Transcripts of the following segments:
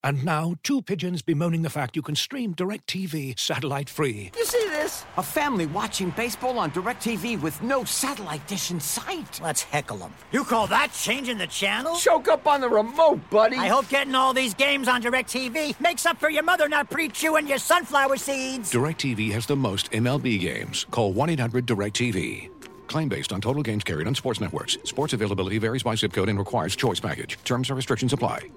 And now, two pigeons bemoaning the fact you can stream DirecTV satellite-free. You see this? A family watching baseball on DirecTV with no satellite dish in sight. Let's heckle them. You call that changing the channel? Choke up on the remote, buddy. I hope getting all these games on DirecTV makes up for your mother not pre-chewing your sunflower seeds. DirecTV has the most MLB games. Call 1-800-DirecTV. Claim based on total games carried on sports networks. Sports availability varies by zip code and requires choice package. Terms and restrictions apply.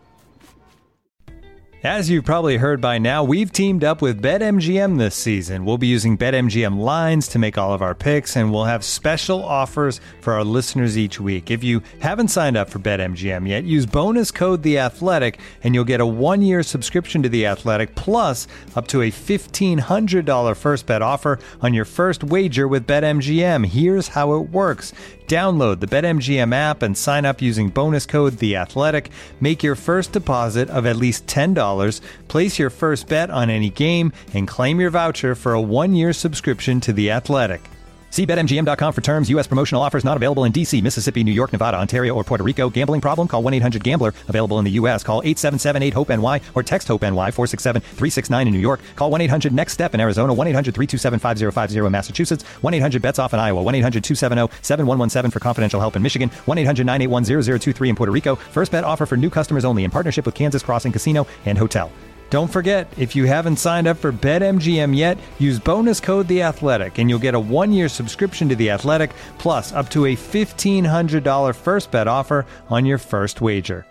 As you've probably heard by now, we've teamed up with BetMGM this season. We'll be using BetMGM lines to make all of our picks, and we'll have special offers for our listeners each week. If you haven't signed up for BetMGM yet, use bonus code The Athletic, and you'll get a 1-year subscription to The Athletic, plus up to a $1,500 first bet offer on your first wager with BetMGM. Here's how it works. Download the BetMGM app and sign up using bonus code The Athletic. Make your first deposit of at least $10. Place your first bet on any game and claim your voucher for a 1-year subscription to The Athletic. See BetMGM.com for terms. U.S. promotional offers not available in D.C., Mississippi, New York, Nevada, Ontario, or Puerto Rico. Gambling problem? Call 1-800-GAMBLER. Available in the U.S. Call 877-8-HOPE-NY or text HOPE-NY 467-369 in New York. Call 1-800-NEXT-STEP in Arizona. 1-800-327-5050 in Massachusetts. 1-800-BETS-OFF in Iowa. 1-800-270-7117 for confidential help in Michigan. 1-800-981-0023 in Puerto Rico. First bet offer for new customers only in partnership with Kansas Crossing Casino and Hotel. Don't forget, if you haven't signed up for BetMGM yet, use bonus code The Athletic, and you'll get a 1-year subscription to The Athletic, plus up to a $1,500 first bet offer on your first wager.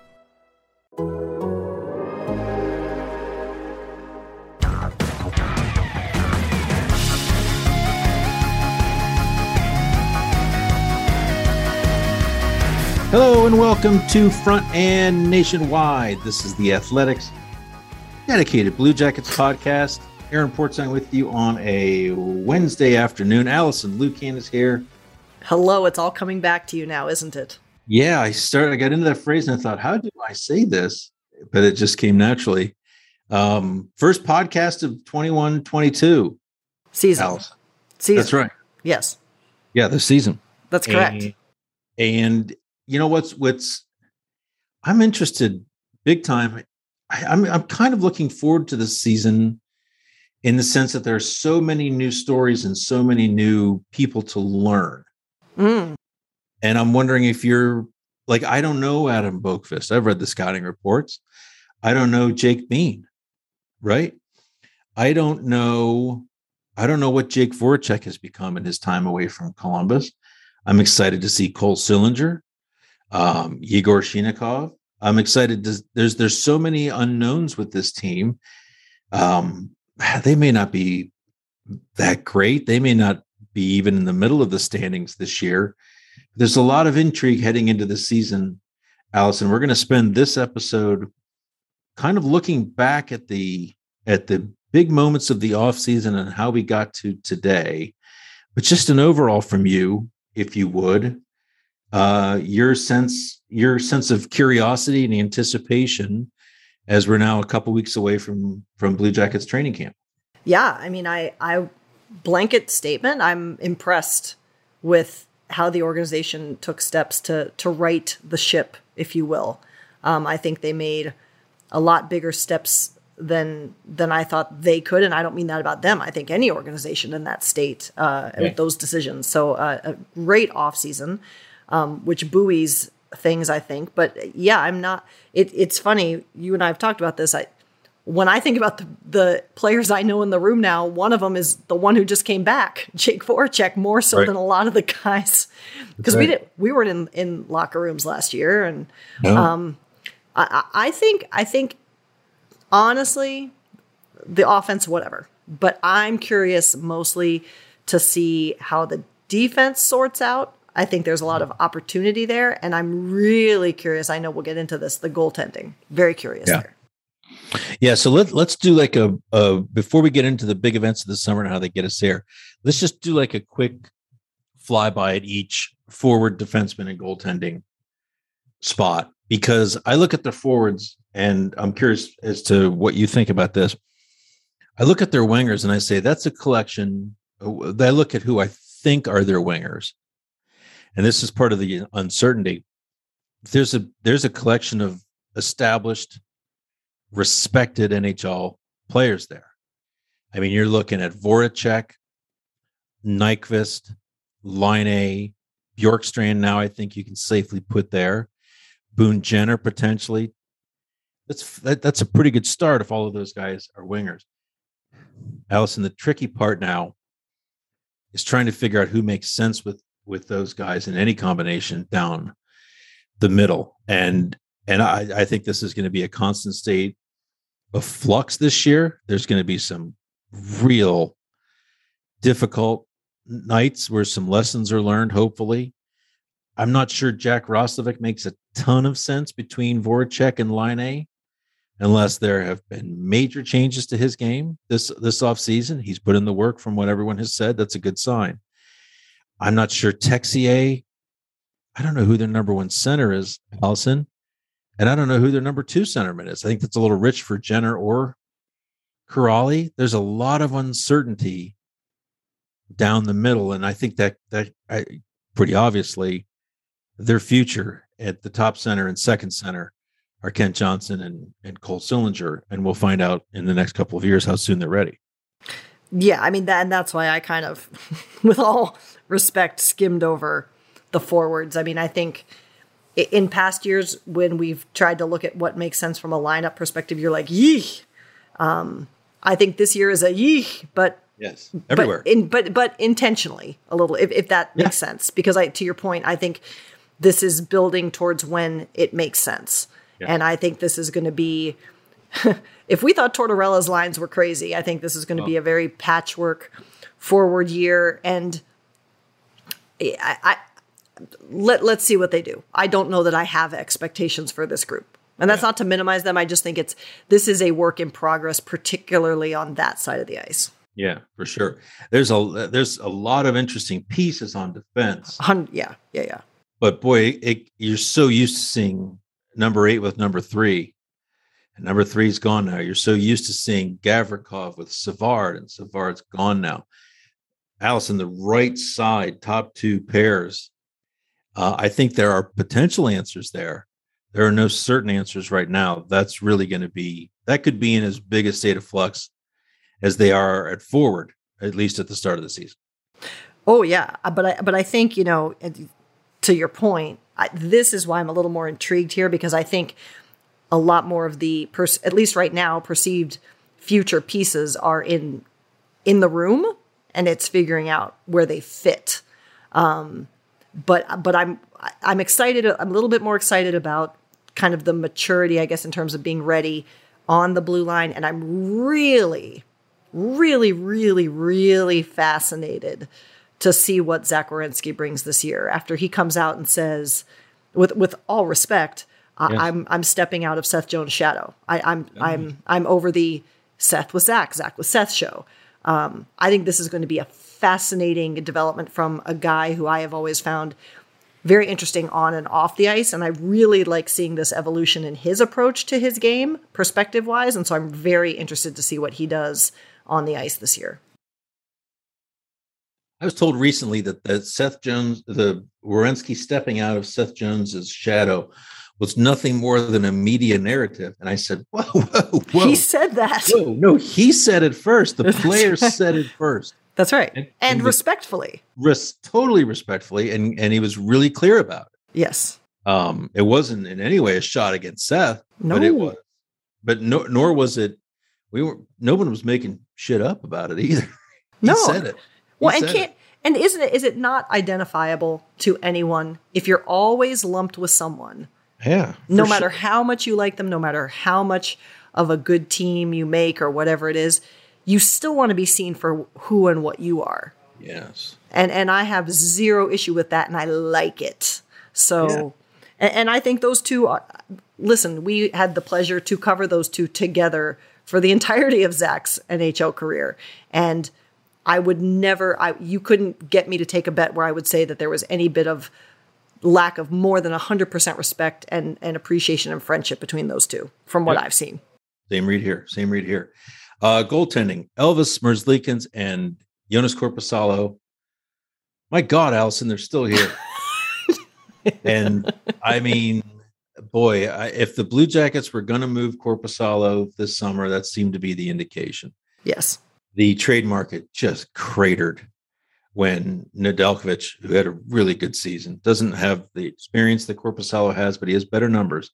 Hello and welcome to Front and Nationwide. This is The Athletics dedicated Blue Jackets podcast. Aaron Portzline with you on a Wednesday afternoon. Allison Lucan is here. Hello, it's all coming back to you now, isn't it? Yeah, I got into that phrase and I thought, how do I say this? But it just came naturally. First podcast of 21-22. Season. Allison. Season. That's right. Yes. Yeah, the season. That's correct. And you know what's I'm interested big time. I'm kind of looking forward to this season in the sense that there are so many new stories and so many new people to learn. And I'm wondering if you're like, I don't know Adam Boqvist. I've read the scouting reports. I don't know Jake Bean, right? I don't know what Jake Voracek has become in his time away from Columbus. I'm excited to see Cole Sillinger, Yegor Shinnikov. I'm excited. There's so many unknowns with this team. They may not be that great. They may not be even in the middle of the standings this year. There's a lot of intrigue heading into the season, Allison. We're going to spend this episode kind of looking back at the big moments of the offseason and how we got to today. But just an overall from you, if you would. Your sense of curiosity and anticipation as we're now a couple weeks away from Blue Jackets training camp. Yeah, I mean, I blanket statement. I'm impressed with how the organization took steps to right the ship, if you will. I think they made a lot bigger steps than I thought they could, and I don't mean that about them. I think any organization in that state with those decisions. So a great offseason. Which buoys things, I think. But yeah, I'm not. It's funny. You and I have talked about this. When I think about the players I know in the room now, one of them is the one who just came back, Jake Voracek, more so than a lot of the guys, because we were in locker rooms last year, and I think honestly, the offense, whatever. But I'm curious mostly to see how the defense sorts out. I think there's a lot of opportunity there, and I'm really curious. I know we'll get into this, the goaltending. Very curious there. Yeah, so let's do like a before we get into the big events of the summer and how they get us there, let's just do like a quick flyby at each forward, defenseman, and goaltending spot, because I look at the forwards and I'm curious as to what you think about this. I look at their wingers and I say that's a collection. I look at who I think are their wingers. And this is part of the uncertainty. There's a collection of established respected NHL players there. I mean, you're looking at Voracek, Nyquist, Line, Bjorkstrand. Now I think you can safely put there. Boone Jenner potentially. That's a pretty good start if all of those guys are wingers. Allison, the tricky part now is trying to figure out who makes sense with those guys in any combination down the middle. And I think this is going to be a constant state of flux this year. There's going to be some real difficult nights where some lessons are learned, hopefully. I'm not sure Jack Roslovic makes a ton of sense between Voracek and Line, unless there have been major changes to his game this offseason. He's put in the work from what everyone has said. That's a good sign. I'm not sure Texier. I don't know who their number one center is, Allison. And I don't know who their number two centerman is. I think that's a little rich for Jenner or Kuraly. There's a lot of uncertainty down the middle. And I think that pretty obviously their future at the top center and second center are Kent Johnson and Cole Sillinger. And we'll find out in the next couple of years how soon they're ready. Yeah, I mean, that's why I kind of, with all respect, skimmed over the forwards. I mean, I think in past years when we've tried to look at what makes sense from a lineup perspective, you're like, yee. I think this year is a yee, but yes, everywhere. But intentionally a little, if that makes sense. Because to your point, I think this is building towards when it makes sense. Yeah. And I think this is going to be, if we thought Tortorella's lines were crazy, I think this is going to be a very patchwork forward year. And let's see what they do. I don't know that I have expectations for this group. And that's not to minimize them. I just think this is a work in progress, particularly on that side of the ice. Yeah, for sure. There's a lot of interesting pieces on defense. Yeah. But boy, you're so used to seeing number 8 with number 3. And number 3's gone now. You're so used to seeing Gavrikov with Savard, and Savard's gone now. Allison, the right side, top 2 pairs. I think there are potential answers there. There are no certain answers right now. That's really going to be, that could be in as big a state of flux as they are at forward, at least at the start of the season. Oh yeah. But I think, to your point, this is why I'm a little more intrigued here, because I think a lot more of the, at least right now, perceived future pieces are in the room, and it's figuring out where they fit. But I'm excited. I'm a little bit more excited about kind of the maturity, I guess, in terms of being ready on the blue line. And I'm really, really, really, really fascinated to see what Zach Werenski brings this year after he comes out and says, with all respect, yes, I'm stepping out of Seth Jones' shadow. I'm over the Seth with Zach with Seth show. I think this is going to be a fascinating development from a guy who I have always found very interesting on and off the ice. And I really like seeing this evolution in his approach to his game, perspective-wise. And so I'm very interested to see what he does on the ice this year. I was told recently that Seth Jones, the Werenski stepping out of Seth Jones's shadow, was nothing more than a media narrative. And I said, whoa. He said that. Whoa, no, he said it first. The players said it first. That's right. And respectfully. Totally respectfully. And he was really clear about it. Yes. It wasn't in any way a shot against Seth. No. But it was. But nor was it, no one was making shit up about it either. He said it. And is it not identifiable to anyone if you're always lumped with someone? Yeah. No matter how much you like them, no matter how much of a good team you make or whatever it is, you still want to be seen for who and what you are. Yes. And I have zero issue with that, and I like it. So, and I think those two are, listen, we had the pleasure to cover those two together for the entirety of Zach's NHL career. And I would never, you couldn't get me to take a bet where I would say that there was any bit of lack of more than 100% respect and appreciation and friendship between those two from what I've seen. Same read here. Goaltending, Elvis Merzlikins and Jonas Korpisalo. My God, Allison, they're still here. And I mean, boy, if the Blue Jackets were going to move Korpisalo this summer, that seemed to be the indication. Yes. The trade market just cratered when Nedeljkovic, who had a really good season, doesn't have the experience that Korpisalo has, but he has better numbers,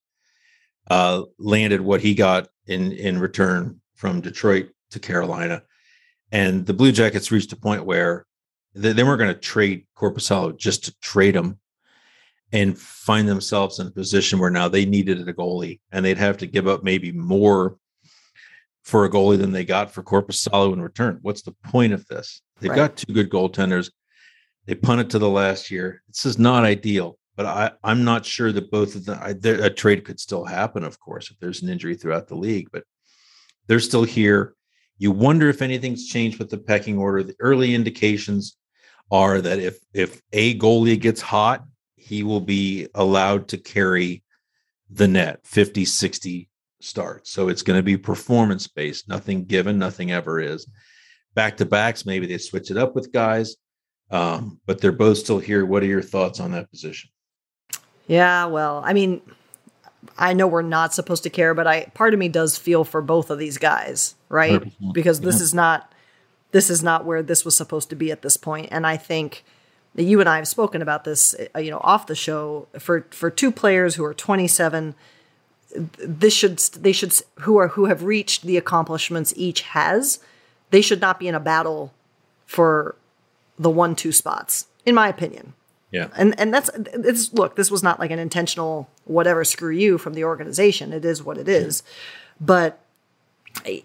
landed what he got in return from Detroit to Carolina. And the Blue Jackets reached a point where they weren't going to trade Korpisalo just to trade him, and find themselves in a position where now they needed a goalie, and they'd have to give up maybe more for a goalie than they got for Korpisalo in return. What's the point of this? They've got two good goaltenders. They punted to the last year. This is not ideal, but I'm not sure that both of them, a trade could still happen, of course, if there's an injury throughout the league, but they're still here. You wonder if anything's changed with the pecking order. The early indications are that if a goalie gets hot, he will be allowed to carry the net 50, 60 starts. So it's going to be performance based, nothing given, nothing ever is. Back-to-backs, maybe they switch it up with guys, but they're both still here. What are your thoughts on that position? Yeah, well, I mean, I know we're not supposed to care, but part of me does feel for both of these guys, right? 100%. Because this is not where this was supposed to be at this point. And I think that you and I have spoken about this, off the show. For two players who are 27, they should who have reached the accomplishments each has. They should not be in a battle for the 1-2 spots, in my opinion. Yeah. And look, this was not like an intentional whatever, screw you from the organization. It is what it is. But, I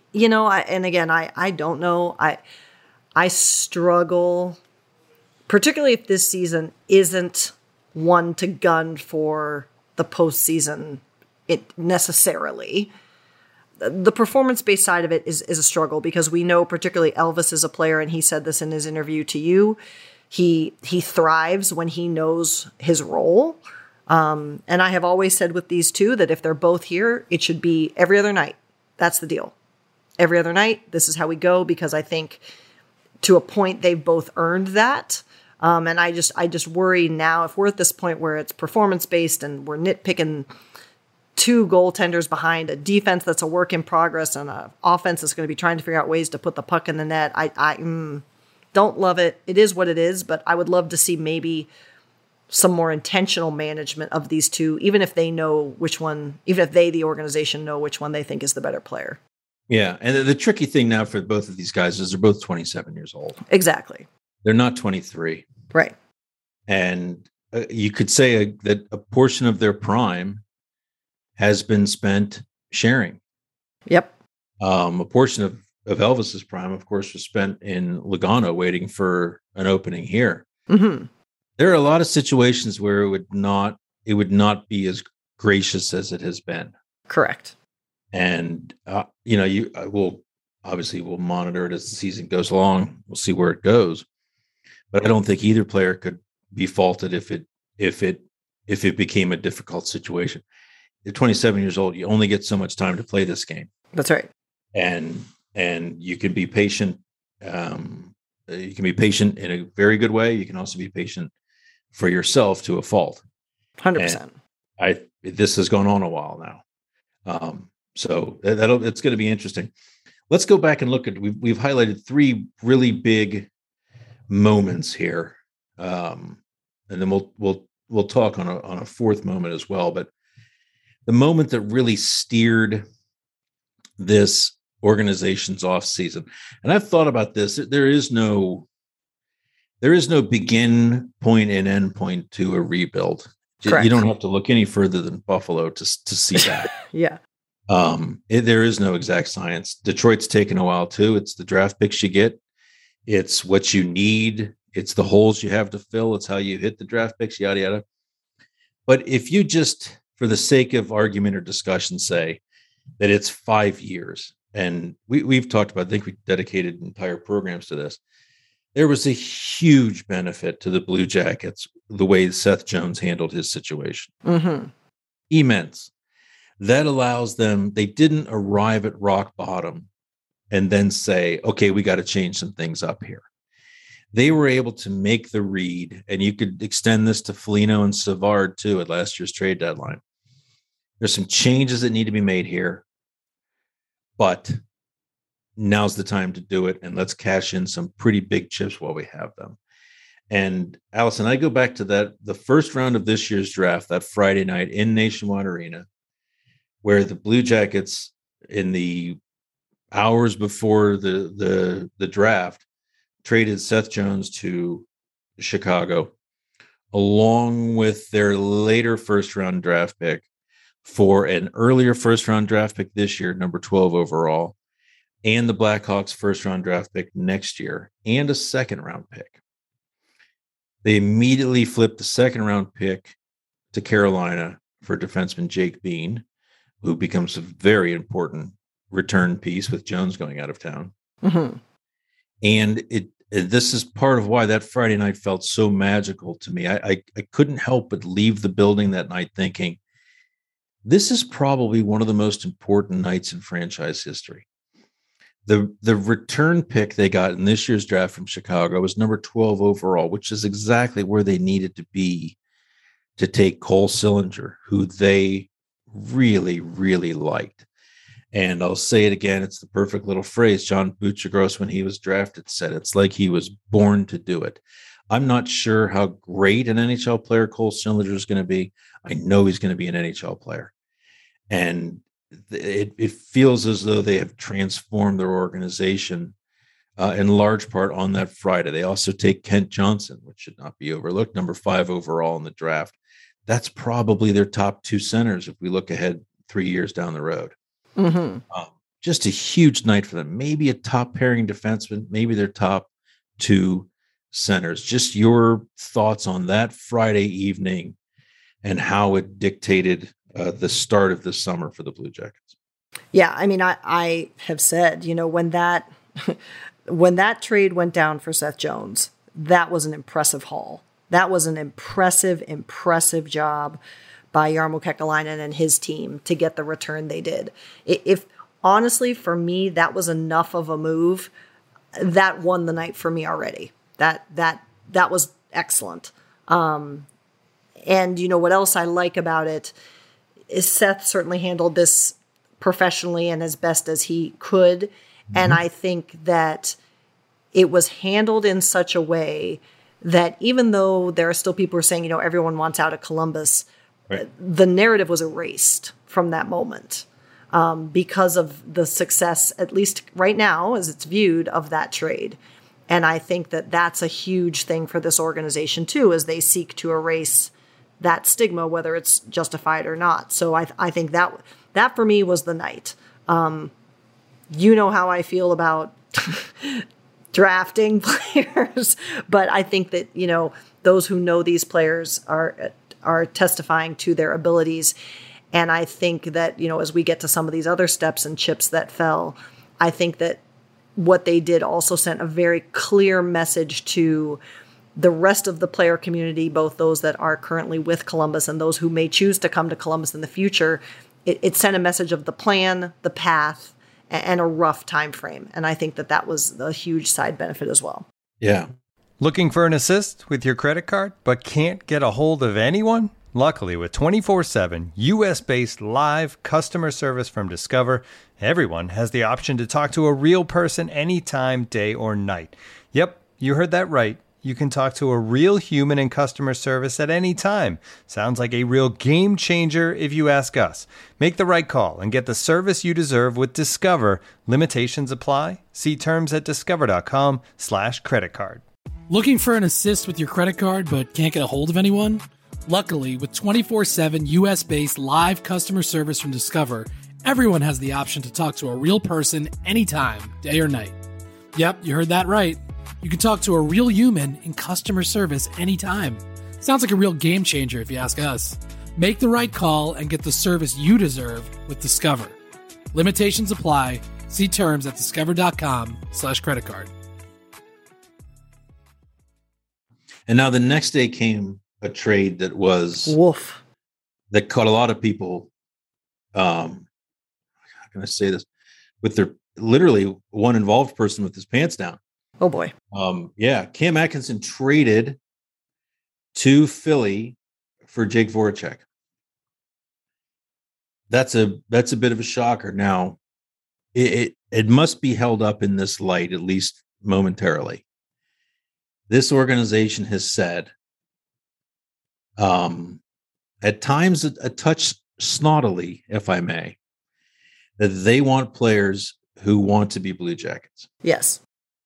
don't know. I struggle, particularly if this season isn't one to gun for the postseason necessarily. The performance-based side of it is a struggle, because we know particularly Elvis is a player, and he said this in his interview to you. He thrives when he knows his role. And I have always said with these two that if they're both here, it should be every other night. That's the deal. Every other night, this is how we go, because I think to a point they've both earned that. And I just worry now, if we're at this point where it's performance-based and we're nitpicking two goaltenders behind a defense that's a work in progress and an offense that's going to be trying to figure out ways to put the puck in the net. I don't love it. It is what it is, but I would love to see maybe some more intentional management of these two, even if they know which one, even if they, the organization, know which one they think is the better player. Yeah. And the tricky thing now for both of these guys is they're both 27 years old. Exactly. They're not 23. Right. And you could say that a portion of their prime has been spent sharing. Yep. A portion of Elvis's prime, of course, was spent in Lugano waiting for an opening here. Mm-hmm. There are a lot of situations where it would not be as gracious as it has been. Correct. And we'll monitor it as the season goes along. We'll see where it goes. But I don't think either player could be faulted if it became a difficult situation. You're 27 years old. You only get so much time to play this game. That's right. And you can be patient. You can be patient in a very good way. You can also be patient for yourself to a fault. 100%. This has gone on a while now. So it's going to be interesting. Let's go back and look at, we've highlighted three really big moments here. And then we'll talk on a fourth moment as well. But the moment that really steered this organization's off season, and I've thought about this, there is no begin point and end point to a rebuild. Correct. You don't have to look any further than Buffalo to see that. Yeah. There is no exact science. Detroit's taken a while too. It's the draft picks you get. It's what you need. It's the holes you have to fill. It's how you hit the draft picks, yada, yada. But if you just, for the sake of argument or discussion, say that it's 5 years, and we've talked about, I think we dedicated entire programs to this. There was a huge benefit to the Blue Jackets, the way Seth Jones handled his situation. Mm-hmm. Immense. That allows them, they didn't arrive at rock bottom and then say, okay, we got to change some things up here. They were able to make the read, and you could extend this to Foligno and Savard too at last year's trade deadline. There's some changes that need to be made here, but now's the time to do it. And let's cash in some pretty big chips while we have them. And Allison, I go back to the first round of this year's draft, that Friday night in Nationwide Arena, where the Blue Jackets, in the hours before the draft, traded Seth Jones to Chicago, along with their later first round draft pick for an earlier first round draft pick this year, number 12 overall, and the Blackhawks first round draft pick next year, and a second round pick. They immediately flipped the second round pick to Carolina for defenseman Jake Bean, who becomes a very important return piece with Jones going out of town. Mm-hmm. And this is part of why that Friday night felt so magical to me. I couldn't help but leave the building that night thinking, this is probably one of the most important nights in franchise history. The return pick they got in this year's draft from Chicago was number 12 overall, which is exactly where they needed to be to take Cole Sillinger, who they really, really liked. And I'll say it again, it's the perfect little phrase. John Buccigross, when he was drafted, said it's like he was born to do it. I'm not sure how great an NHL player Cole Sillinger is going to be. I know he's going to be an NHL player. And it feels as though they have transformed their organization in large part on that Friday. They also take Kent Johnson, which should not be overlooked, number 5 overall in the draft. That's probably their top 2 centers if we look ahead 3 years down the road. Mm-hmm. Just a huge night for them. Maybe a top pairing defenseman, maybe their top 2 centers. Just your thoughts on that Friday evening and how it dictated the start of the summer for the Blue Jackets. Yeah, I mean, I have said, when that trade went down for Seth Jones, that was an impressive haul. That was an impressive job by Jarmo Kekalainen and his team to get the return they did. If honestly, for me, that was enough of a move that won the night for me already. That was excellent. And what else I like about it is Seth certainly handled this professionally and as best as he could. Mm-hmm. And I think that it was handled in such a way that even though there are still people who are saying, everyone wants out of Columbus, right, the narrative was erased from that moment because of the success, at least right now, as it's viewed, of that trade. And I think that that's a huge thing for this organization, too, as they seek to erase that stigma, whether it's justified or not. So I think that for me was the night. You know how I feel about drafting players, but I think that, those who know these players are testifying to their abilities. And I think that, as we get to some of these other steps and chips that fell, I think that what they did also sent a very clear message to the rest of the player community, both those that are currently with Columbus and those who may choose to come to Columbus in the future. It sent a message of the plan, the path, and a rough time frame. And I think that was a huge side benefit as well. Yeah. Looking for an assist with your credit card, but can't get a hold of anyone? Luckily, with 24/7 U.S.-based live customer service from Discover, everyone has the option to talk to a real person anytime, day or night. Yep, you heard that right. You can talk to a real human in customer service at any time. Sounds like a real game changer if you ask us. Make the right call and get the service you deserve with Discover. Limitations apply. See terms at discover.com/creditcard. Looking for an assist with your credit card but can't get a hold of anyone? Luckily, with 24/7 U.S.-based live customer service from Discover, everyone has the option to talk to a real person anytime, day or night. Yep, you heard that right. You can talk to a real human in customer service anytime. Sounds like a real game changer if you ask us. Make the right call and get the service you deserve with Discover. Limitations apply. See terms at discover.com/creditcard. And now the next day came a trade that was woof, that caught a lot of people. How can I say this? With their literally one involved person with his pants down. Oh boy. Cam Atkinson traded to Philly for Jake Voracek. that's a bit of a shocker. Now, it must be held up in this light, at least momentarily. This organization has said, at times a touch snottily, if I may, that they want players who want to be Blue Jackets. Yes.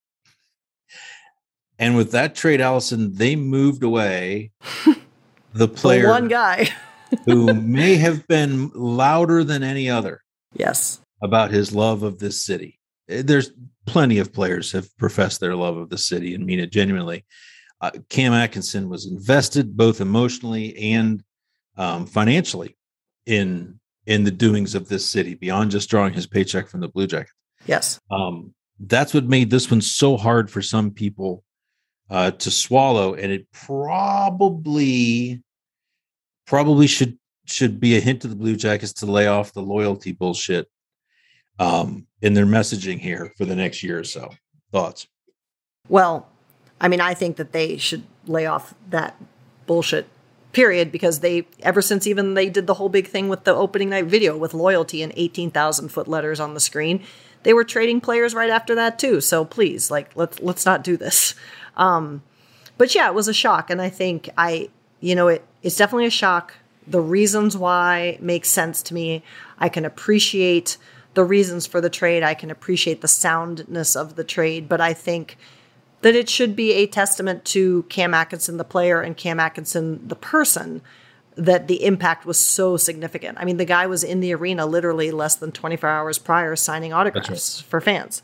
And with that trade, Allison, they moved away the player, the one guy who may have been louder than any other. Yes. About his love of this city. There's plenty of players have professed their love of the city and mean it genuinely. Cam Atkinson was invested both emotionally and financially in the doings of this city beyond just drawing his paycheck from the Blue Jackets. Yes. That's what made this one so hard for some people to swallow, and it probably should be a hint to the Blue Jackets to lay off the loyalty bullshit in their messaging here for the next year or so. Thoughts? Well, I mean, I think that they should lay off that bullshit, period, because ever since even they did the whole big thing with the opening night video with loyalty and 18,000 foot letters on the screen, they were trading players right after that too. So please, let's not do this. But yeah, it was a shock. And I think it's definitely a shock. The reasons why make sense to me. I can appreciate the reasons for the trade. I can appreciate the soundness of the trade, but I think that it should be a testament to Cam Atkinson, the player, and Cam Atkinson, the person, that the impact was so significant. I mean, the guy was in the arena literally less than 24 hours prior signing autographs for fans.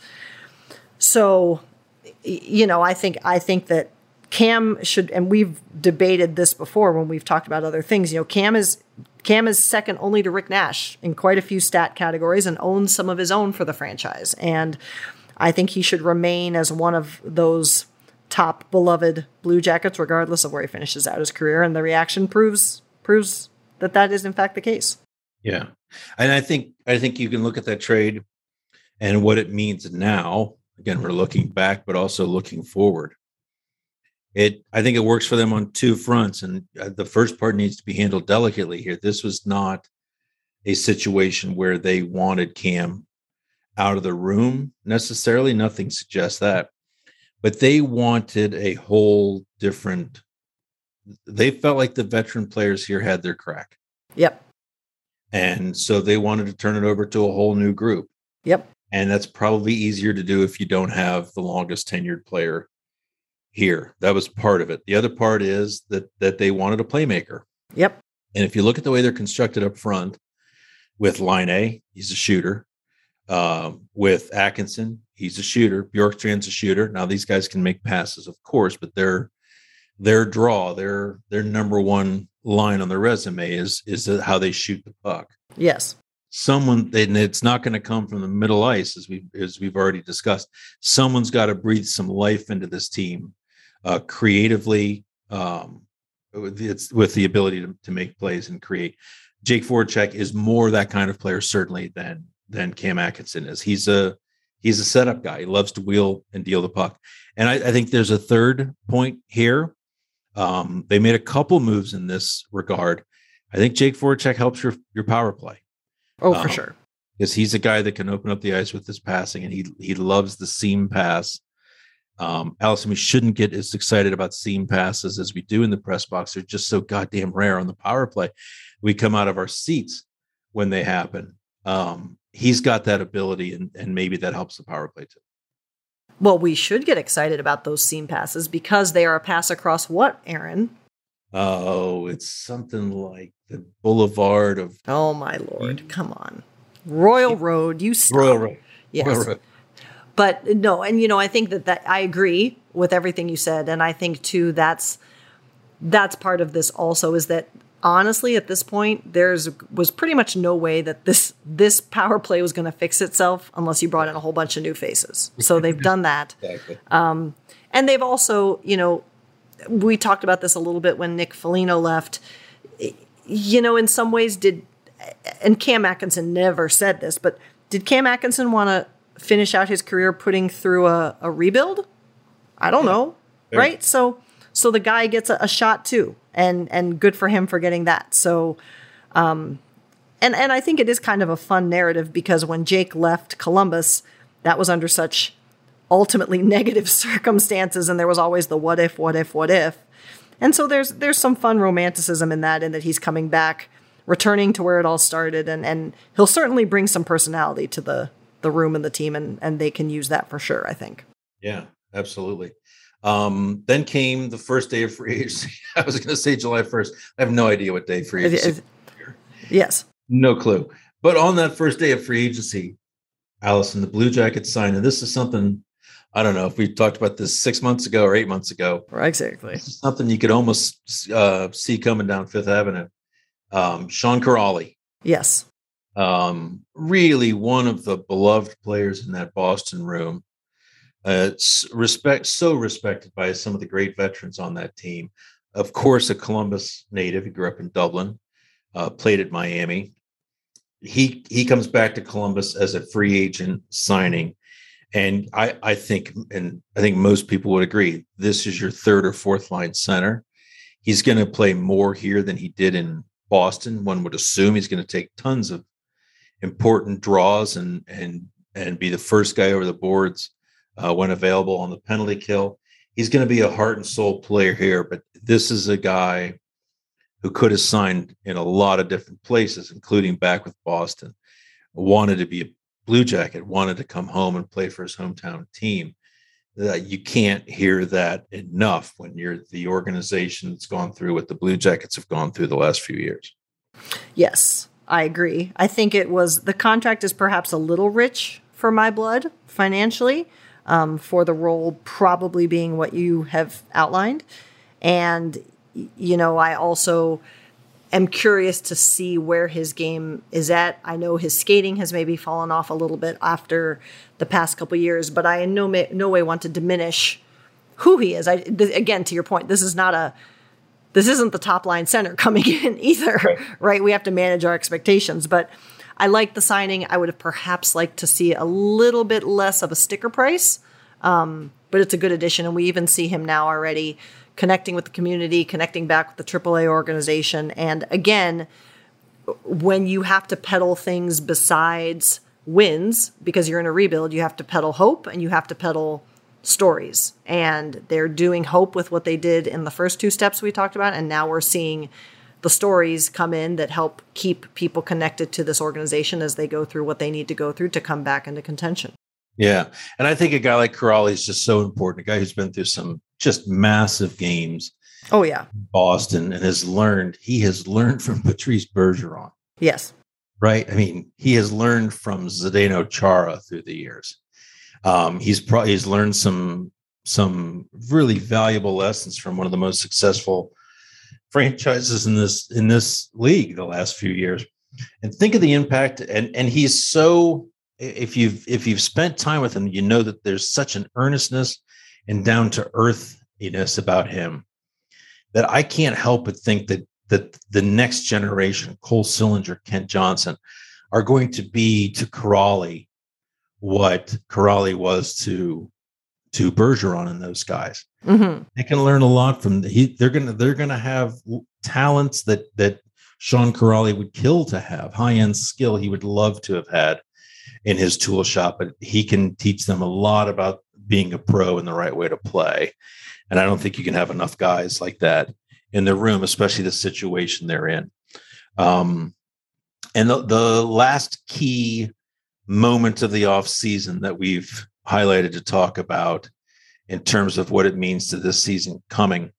So, I think that Cam should, and we've debated this before when we've talked about other things, Cam is second only to Rick Nash in quite a few stat categories and owns some of his own for the franchise. And I think he should remain as one of those top beloved Blue Jackets, regardless of where he finishes out his career. And the reaction proves that is in fact the case. Yeah. And I think you can look at that trade and what it means now. Again, we're looking back, but also looking forward. I think it works for them on two fronts. And the first part needs to be handled delicately here. This was not a situation where they wanted Cam out of the room necessarily. Nothing suggests that. But they wanted a whole different. They felt like the veteran players here had their crack. Yep. And so they wanted to turn it over to a whole new group. Yep. And that's probably easier to do if you don't have the longest tenured player here. That was part of it. The other part is that they wanted a playmaker. Yep. And if you look at the way they're constructed up front with Laine, he's a shooter. With Atkinson, he's a shooter. Bjorkstrand's a shooter. Now these guys can make passes, of course, but their draw, their number one line on their resume is how they shoot the puck. Yes. And it's not going to come from the middle ice, as we've already discussed. Someone's got to breathe some life into this team, creatively, with the ability to make plays and create. Jake Voracek is more that kind of player, certainly, than Cam Atkinson is. He's a setup guy. He loves to wheel and deal the puck. And I think there's a third point here. They made a couple moves in this regard. I think Jake Voracek helps your power play. Oh, for sure. Because he's a guy that can open up the ice with his passing, and he loves the seam pass. Allison, we shouldn't get as excited about seam passes as we do in the press box. They're just so goddamn rare on the power play. We come out of our seats when they happen. He's got that ability, and maybe that helps the power play too. Well, we should get excited about those seam passes because they are a pass across what, Aaron? Oh, it's something like the Boulevard of... Oh, my Lord. Come on. Royal Road. You stop. Royal Road. Yes. Royal Road. But no, and I think that I agree with everything you said. And I think too, that's part of this also, is that honestly, at this point, was pretty much no way that this power play was going to fix itself unless you brought in a whole bunch of new faces. So they've done that. Exactly. And they've also, we talked about this a little bit when Nick Foligno left. In some ways and Cam Atkinson never said this, but did Cam Atkinson want to finish out his career putting through a rebuild? I don't know. Right? So the guy gets a shot too, and good for him for getting that. So, And I think it is kind of a fun narrative because when Jake left Columbus, that was under such ultimately negative circumstances, and there was always the what if. And so there's some fun romanticism in that he's coming back, returning to where it all started, and he'll certainly bring some personality to the room and the team, and they can use that for sure, I think. Yeah, absolutely. Then came the first day of free agency. I was going to say July 1st. I have no idea what day free agency. Yes. No clue. But on that first day of free agency, Allison, the Blue Jackets signed, and this is something, I don't know if we talked about this 6 months ago or 8 months ago. Exactly. This is something you could almost see coming down Fifth Avenue. Sean Kuraly. Yes. Really one of the beloved players in that Boston room. So respected by some of the great veterans on that team. Of course, a Columbus native. He grew up in Dublin, played at Miami. He comes back to Columbus as a free agent signing. And I think most people would agree, this is your third or fourth line center. He's going to play more here than he did in Boston. One would assume he's going to take tons of important draws and be the first guy over the boards when available on the penalty kill. He's going to be a heart and soul player here, but this is a guy who could have signed in a lot of different places, including back with Boston, wanted to be a Blue Jacket, wanted to come home and play for his hometown team. You can't hear that enough when you're the organization that's gone through what the Blue Jackets have gone through the last few years. Yes, I agree. I think the contract is perhaps a little rich for my blood financially, for the role probably being what you have outlined. And, I also am curious to see where his game is at. I know his skating has maybe fallen off a little bit after the past couple of years, but I in no way want to diminish who he is. Again, to your point, this isn't the top line center coming in either, right? We have to manage our expectations, but I like the signing. I would have perhaps liked to see a little bit less of a sticker price, but it's a good addition. And we even see him now already connecting with the community, connecting back with the AAA organization. And again, when you have to peddle things besides wins, because you're in a rebuild, you have to peddle hope and you have to peddle stories. And they're doing hope with what they did in the first two steps we talked about. And now we're seeing the stories come in that help keep people connected to this organization as they go through what they need to go through to come back into contention. Yeah. And I think a guy like Kuraly is just so important. A guy who's been through some just massive games. Oh, yeah. Boston, and he has learned from Patrice Bergeron. Yes. Right. I mean, he has learned from Zdeno Chara through the years. He's learned some really valuable lessons from one of the most successful franchises in this league the last few years. And think of the impact. And he's so, if you've spent time with him, you know that there's such an earnestness and down to earthiness about him that I can't help but think that the next generation, Cole Sillinger, Kent Johnson, are going to be to Kuraly what Kuraly was to Bergeron and those guys. Mm-hmm. They can learn a lot from they're gonna have talents that Sean Kuraly would kill to have, high-end skill he would love to have had in his tool shop, but he can teach them a lot about being a pro and the right way to play. And I don't think you can have enough guys like that in the room, especially the situation they're in. And the last key moment of the off season that we've highlighted to talk about in terms of what it means to this season coming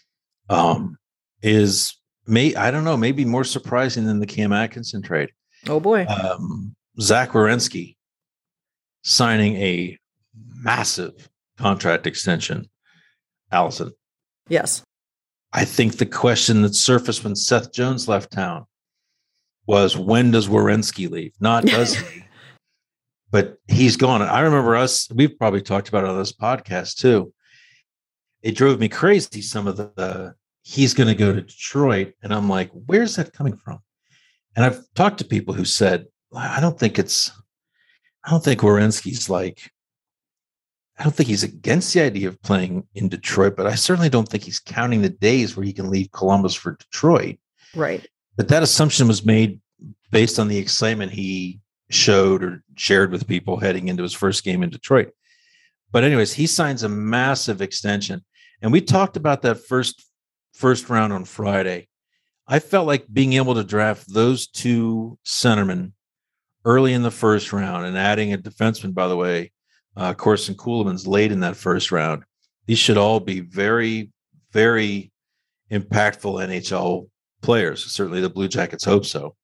is maybe more surprising than the Cam Atkinson trade. Oh boy. Zach Werenski signing a massive contract extension. Allison. Yes. I think the question that surfaced when Seth Jones left town was, when does Werenski leave? Not does he, but he's gone. I remember we've probably talked about it on this podcast too. It drove me crazy. Some of he's going to go to Detroit. And I'm like, where's that coming from? And I've talked to people who said, I don't think Werenski's I don't think he's against the idea of playing in Detroit, but I certainly don't think he's counting the days where he can leave Columbus for Detroit. Right. But that assumption was made based on the excitement he showed or shared with people heading into his first game in Detroit. But anyways, he signs a massive extension. And we talked about that first round on Friday. I felt like being able to draft those two centermen early in the first round and adding a defenseman, by the way, Corson Kuhlman's late in that first round. These should all be very, very impactful NHL players. Certainly the Blue Jackets hope so.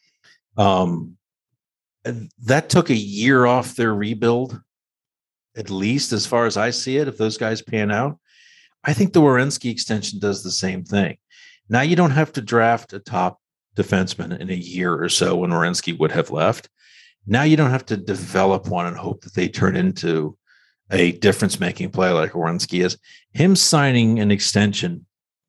And that took a year off their rebuild, at least as far as I see it, if those guys pan out. I think the Werenski extension does the same thing. Now you don't have to draft a top defenseman in a year or so when Werenski would have left. Now you don't have to develop one and hope that they turn into a difference-making player like Werenski is. Him signing an extension,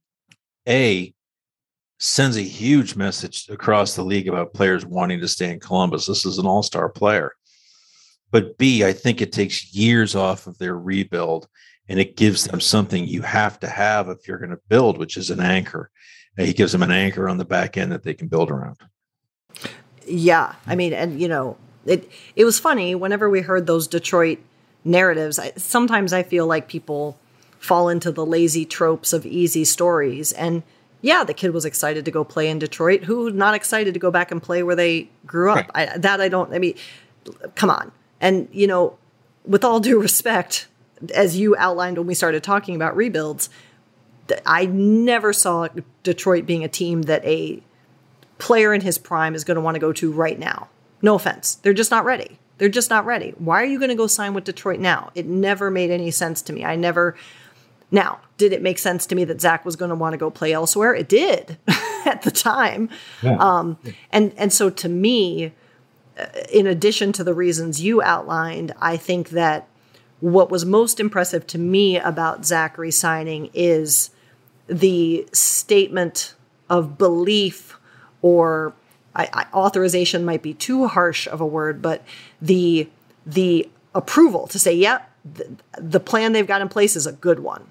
sends a huge message across the league about players wanting to stay in Columbus. This is an all-star player. But B, I think it takes years off of their rebuild, and it gives them something you have to have if you're going to build, which is an anchor. And he gives them an anchor on the back end that they can build around. Yeah. I mean, and, it was funny whenever we heard those Detroit narratives. Sometimes I feel like people fall into the lazy tropes of easy stories. And yeah, the kid was excited to go play in Detroit. Who not excited to go back and play where they grew up? Right. Come on. And, with all due respect, as you outlined when we started talking about rebuilds, I never saw Detroit being a team that a player in his prime is going to want to go to right now. No offense. They're just not ready. They're just not ready. Why are you going to go sign with Detroit now? It never made any sense to me. Now, did it make sense to me that Zach was going to want to go play elsewhere? It did at the time. Yeah. And so to me, in addition to the reasons you outlined, I think that what was most impressive to me about Zach resigning is the statement of belief, or authorization might be too harsh of a word, but the approval to say, yeah, the plan they've got in place is a good one.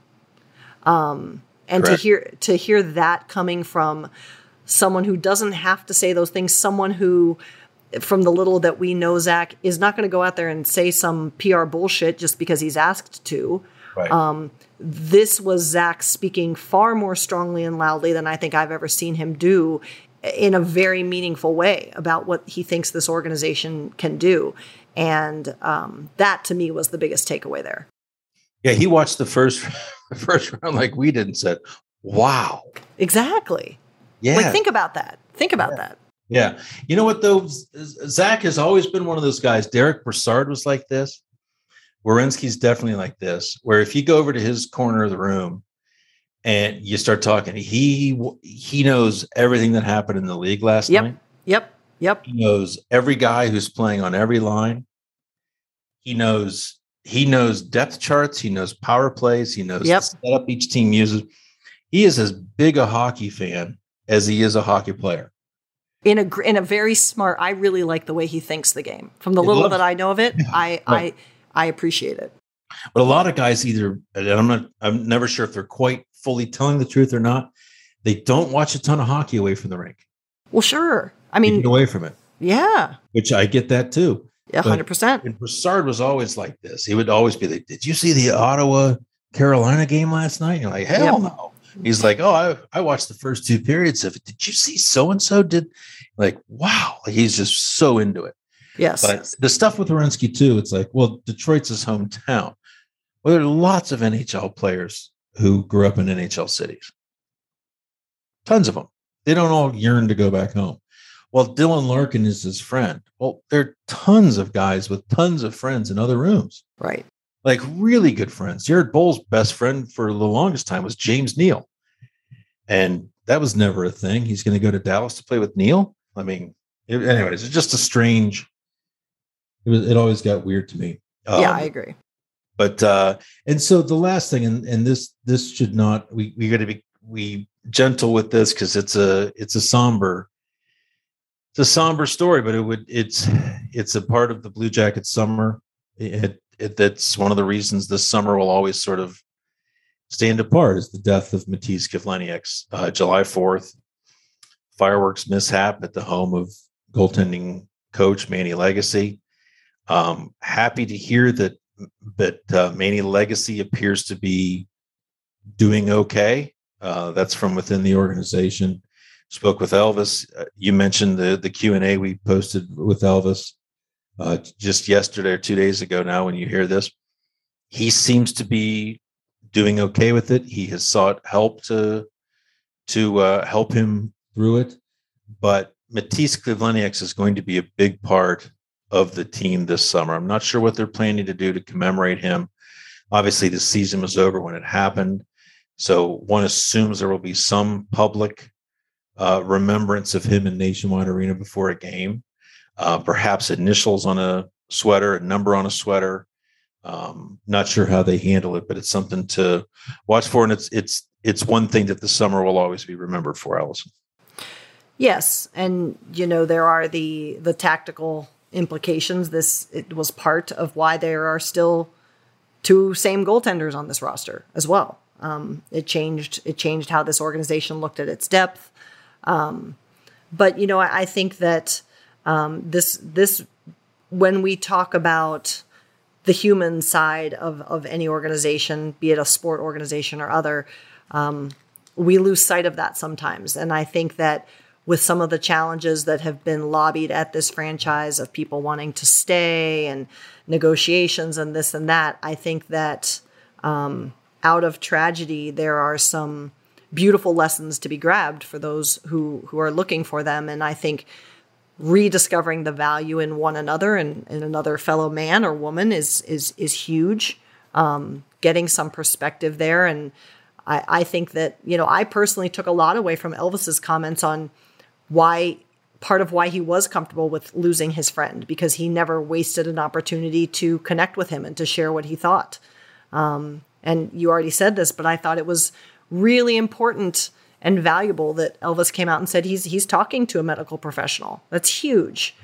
And Correct. to hear that coming from someone who doesn't have to say those things, someone who, from the little that we know, Zach is not going to go out there and say some PR bullshit just because he's asked to. Right. This was Zach speaking far more strongly and loudly than I think I've ever seen him do, in a very meaningful way about what he thinks this organization can do. And that to me was the biggest takeaway there. Yeah, he watched the first round like we did and said, wow. Exactly. Yeah. Like, think about that. That. Yeah. You know what, though? Zach has always been one of those guys. Derek Brassard was like this. Werenski's definitely like this, where if you go over to his corner of the room and you start talking, he knows everything that happened in the league last night. Yep. He knows every guy who's playing on every line. He knows depth charts. He knows power plays. He knows the setup each team uses. He is as big a hockey fan as he is a hockey player. In a very smart, I really like the way he thinks the game. From the little that I know of it, I appreciate it. But a lot of guys either, and I'm never sure if they're quite fully telling the truth or not, they don't watch a ton of hockey away from the rink. Well, sure. I mean, get away from it. Yeah. Which I get that too. Yeah, 100%. And Brassard was always like this. He would always be like, did you see the Ottawa Carolina game last night? You're like, hell no. He's like, oh, I watched the first two periods of it. Did you see so-and-so did? Like, wow. Like, he's just so into it. Yes. But the stuff with Werenski too, it's like, well, Detroit's his hometown. Well, there are lots of NHL players who grew up in NHL cities. Tons of them. They don't all yearn to go back home. Well, Dylan Larkin is his friend. Well, there are tons of guys with tons of friends in other rooms. Right. Like really good friends. Jared Boll's best friend for the longest time was James Neal. And that was never a thing. He's going to go to Dallas to play with Neal. I mean, anyways, it's just a strange, it always got weird to me. Yeah, I agree. But, and so the last thing, and this should not, we got to be gentle with this because it's a somber story, but it's a part of the Blue Jackets summer. That's one of the reasons this summer will always sort of stand apart, is the death of Matiss Kivlenieks, July 4th, fireworks mishap at the home of goaltending coach, Manny Legace. Happy to hear that Manny Legace appears to be doing okay. That's from within the organization. Spoke with Elvis. You mentioned the Q&A we posted with Elvis just yesterday or 2 days ago now. When you hear this, he seems to be doing okay with it. He has sought help to help him through it. But Matiss Kivlenieks is going to be a big part of the team this summer. I'm not sure what they're planning to do to commemorate him. Obviously, the season was over when it happened. So one assumes there will be some public remembrance of him in Nationwide Arena before a game. Perhaps initials on a sweater, a number on a sweater. Not sure how they handle it, but it's something to watch for. And it's one thing that the summer will always be remembered for, Allison. Yes. And, there are the tactical implications. It was part of why there are still two same goaltenders on this roster as well. It changed how this organization looked at its depth. But, I think that this when we talk about the human side of any organization, be it a sport organization or other, we lose sight of that sometimes. And I think that with some of the challenges that have been lobbied at this franchise of people wanting to stay and negotiations and this and that, I think that out of tragedy, there are some beautiful lessons to be grabbed for those who are looking for them. And I think rediscovering the value in one another and in another fellow man or woman is huge. Getting some perspective there. And I think that, I personally took a lot away from Elvis's comments on part of why he was comfortable with losing his friend, because he never wasted an opportunity to connect with him and to share what he thought. And you already said this, but I thought it was really important and valuable that Elvis came out and said he's talking to a medical professional. That's huge.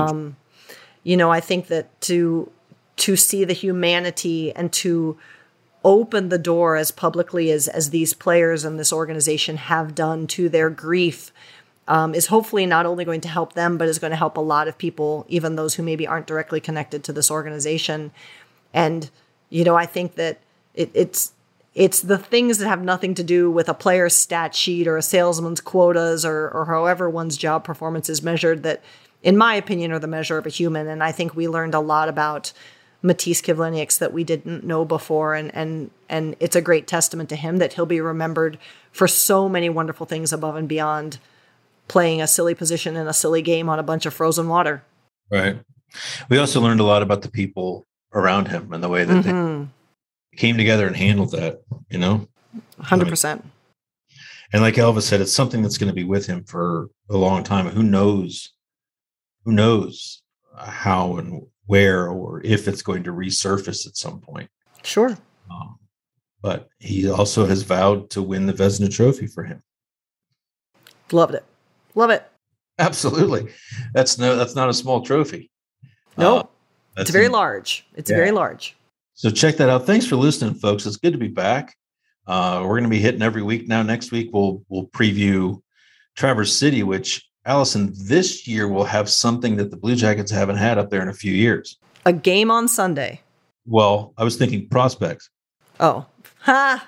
I think that to see the humanity and to open the door as publicly as these players and this organization have done to their grief is hopefully not only going to help them, but is going to help a lot of people, even those who maybe aren't directly connected to this organization. And, I think that it's the things that have nothing to do with a player's stat sheet or a salesman's quotas or however one's job performance is measured that, in my opinion, are the measure of a human. And I think we learned a lot about Matiss Kivlenieks that we didn't know before. And it's a great testament to him that he'll be remembered for so many wonderful things above and beyond playing a silly position in a silly game on a bunch of frozen water. Right. We also learned a lot about the people around him and the way that they came together and handled that, 100%. And like Elvis said, it's something that's going to be with him for a long time. Who knows how and where or if it's going to resurface at some point. Sure. But he also has vowed to win the Vezina Trophy for him. Loved it. Love it. Absolutely. That's not a small trophy. No, it's very large. It's very large. So check that out. Thanks for listening, folks. It's good to be back. We're going to be hitting every week now. Next week, we'll preview Traverse City, which, Allison, this year will have something that the Blue Jackets haven't had up there in a few years. A game on Sunday. Well, I was thinking prospects. Oh, ha!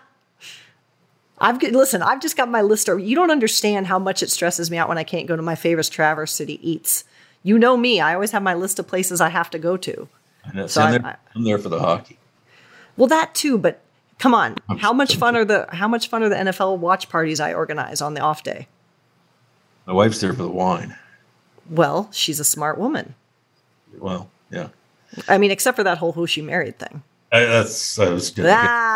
I've just got my list. You don't understand how much it stresses me out when I can't go to my favorite Traverse City eats. You know me. I always have my list of places I have to go to. I know. So I'm there for the hockey. Well, that too, but come on. How much fun are the NFL watch parties I organize on the off day? My wife's there for the wine. Well, she's a smart woman. Well, yeah. I mean, except for that whole who she married thing. I was going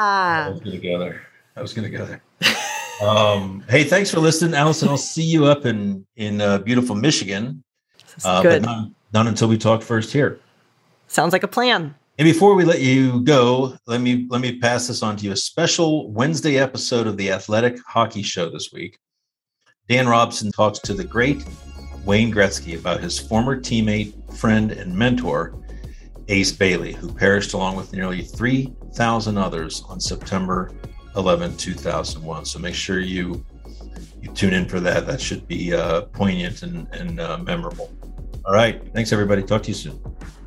to go there. Hey, thanks for listening, Allison. I'll see you up in beautiful Michigan. Good. But not until we talk first here. Sounds like a plan. And before we let you go, let me pass this on to you. A special Wednesday episode of the Athletic Hockey Show this week. Dan Robson talks to the great Wayne Gretzky about his former teammate, friend, and mentor, Ace Bailey, who perished along with nearly 3,000 others on September 11, 2001. So make sure you tune in for that. That should be poignant and memorable. All right. Thanks, everybody. Talk to you soon.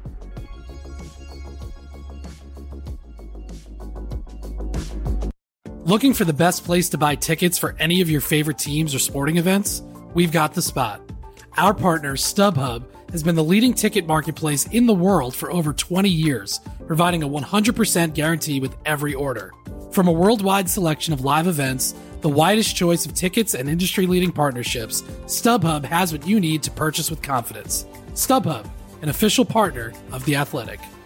Looking for the best place to buy tickets for any of your favorite teams or sporting events? We've got the spot. Our partner, StubHub, has been the leading ticket marketplace in the world for over 20 years, providing a 100% guarantee with every order. From a worldwide selection of live events, the widest choice of tickets, and industry-leading partnerships, StubHub has what you need to purchase with confidence. StubHub, an official partner of The Athletic.